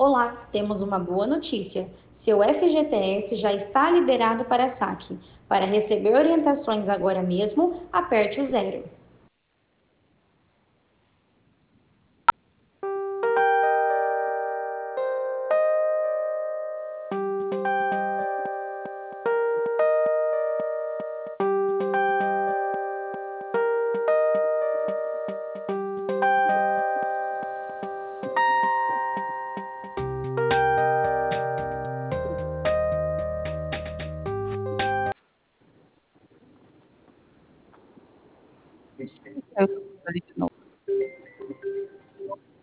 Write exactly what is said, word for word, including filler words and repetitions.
Olá, temos uma boa notícia. Seu F G T S já está liberado para saque. Para receber orientações agora mesmo, aperte o zero. Eu ali de novo.